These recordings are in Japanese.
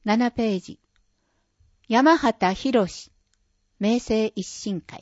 7ページ。山畑博士、明生一新会。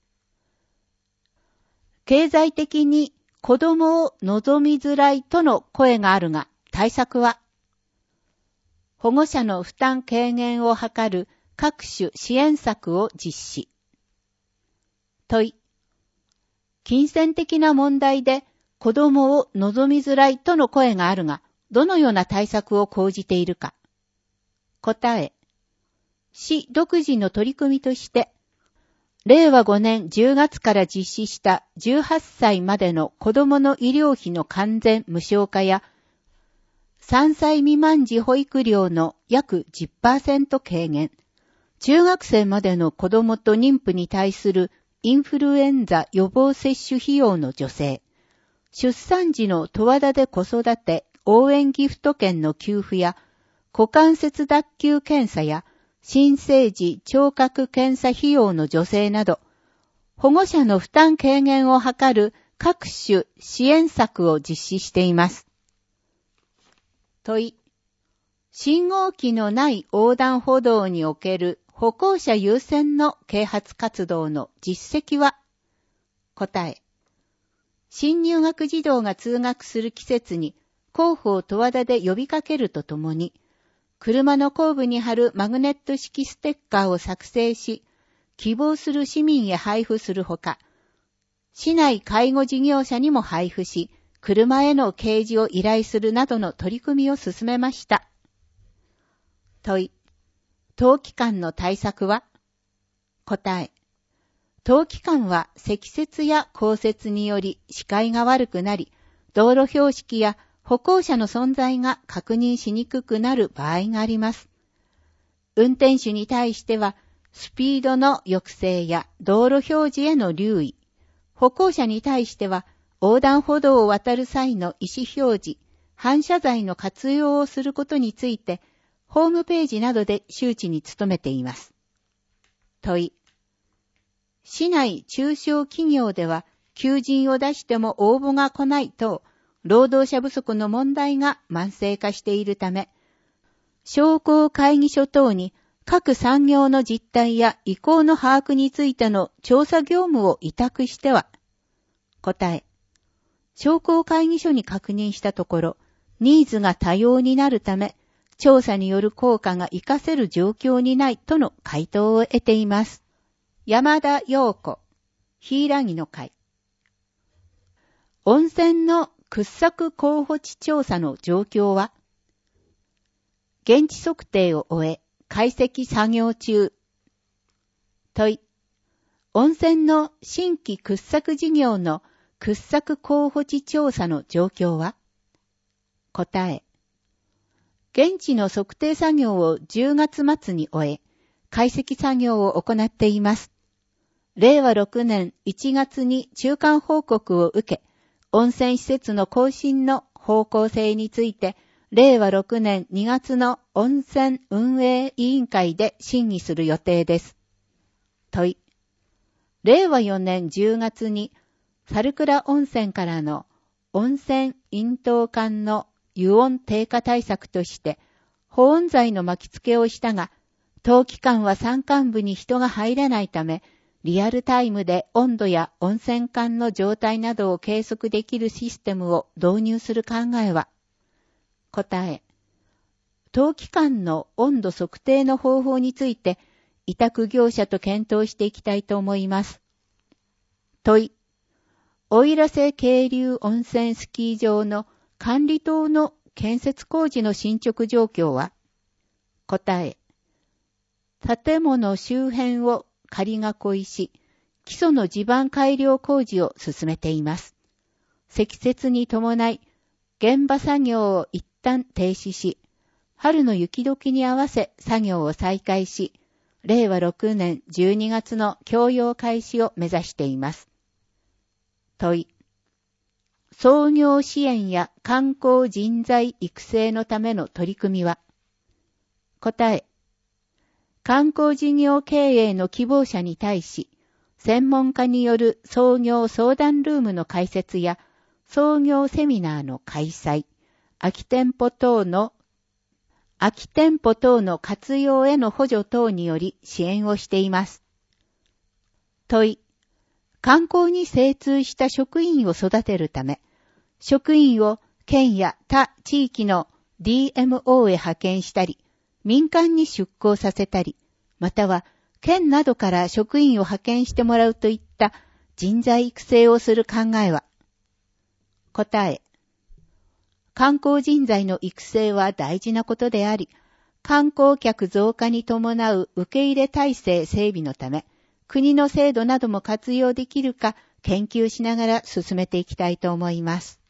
経済的に子供を望みづらいとの声があるが、対策は、保護者の負担軽減を図る各種支援策を実施。問い。金銭的な問題で子供を望みづらいとの声があるが、どのような対策を講じているか。答え。市独自の取り組みとして、令和5年10月から実施した18歳までの子供の医療費の完全無償化や、3歳未満児保育料の約 10% 軽減、中学生までの子供と妊婦に対するインフルエンザ予防接種費用の助成、出産時の十和田で子育て応援ギフト券の給付や、股関節脱臼検査や、新生児聴覚検査費用の助成など、保護者の負担軽減を図る各種支援策を実施しています。問い。信号機のない横断歩道における歩行者優先の啓発活動の実績は？答え。新入学児童が通学する季節に広報十和田で呼びかけるとともに、車の後部に貼るマグネット式ステッカーを作成し、希望する市民へ配布するほか、市内介護事業者にも配布し、車への掲示を依頼するなどの取り組みを進めました。問い。冬期間の対策は？答え。冬期間は積雪や降雪により視界が悪くなり、道路標識や歩行者の存在が確認しにくくなる場合があります。運転手に対しては、スピードの抑制や道路表示への留意、歩行者に対しては、横断歩道を渡る際の意思表示、反射材の活用をすることについて、ホームページなどで周知に努めています。問い。市内中小企業では、求人を出しても応募が来ないと、労働者不足の問題が慢性化しているため、商工会議所等に各産業の実態や意向の把握についての調査業務を委託しては、答え。商工会議所に確認したところ、ニーズが多様になるため、調査による効果が活かせる状況にないとの回答を得ています。山田陽子、柊の会。温泉の掘削候補地調査の状況は？現地測定を終え、解析作業中。問い。温泉の新規掘削事業の掘削候補地調査の状況は？答え。現地の測定作業を10月末に終え、解析作業を行っています。令和6年1月に中間報告を受け、温泉施設の更新の方向性について、令和6年2月の温泉運営委員会で審議する予定です。問い。令和4年10月に、猿倉温泉からの温泉引導管の油温低下対策として、保温材の巻き付けをしたが、当期間は山間部に人が入れないため、リアルタイムで温度や温泉管の状態などを計測できるシステムを導入する考えは？答え。当期間の温度測定の方法について、委託業者と検討していきたいと思います。問い。奥入瀬渓流温泉スキー場の管理棟の建設工事の進捗状況は？答え。建物周辺を仮囲いし、基礎の地盤改良工事を進めています。積雪に伴い、現場作業を一旦停止し、春の雪解けに合わせ作業を再開し、令和6年12月の供用開始を目指しています。問い。創業支援や観光人材育成のための取り組みは？答え。観光事業経営の希望者に対し、専門家による創業相談ルームの開設や、創業セミナーの開催、空き店舗等の空き店舗等の活用への補助等により支援をしています。問い、観光に精通した職員を育てるため、職員を県や他地域の DMO へ派遣したり、民間に出向させたり、または県などから職員を派遣してもらうといった人材育成をする考えは、答え、観光人材の育成は大事なことであり、観光客増加に伴う受け入れ体制整備のため、国の制度なども活用できるか研究しながら進めていきたいと思います。